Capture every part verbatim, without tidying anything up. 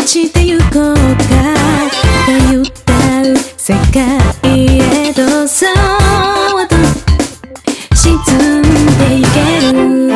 してゆこうか歌う世界へとそうと沈んでいける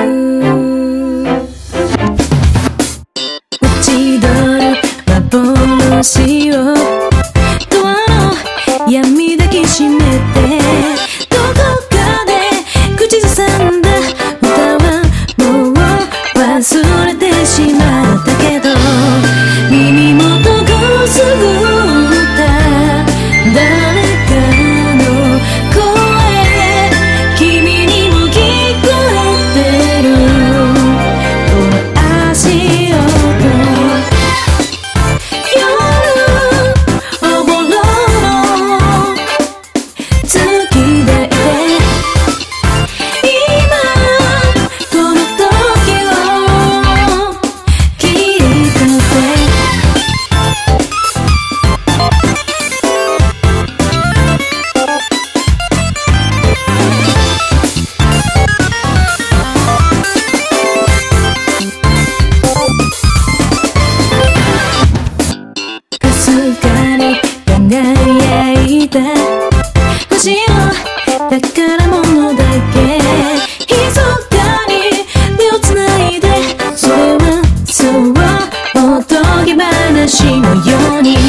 落ちどる幻をドアの闇抱きしめてどこかで口ずさんだ歌はもう忘れてしまったけど耳元くすぐった誰かの声君にも聞こえてるこの足音夜おぼろの月でいて今この時を切り取ってかすかに輝いた星の宝物だけ密かに手をつないでそれはそうおとぎ話のように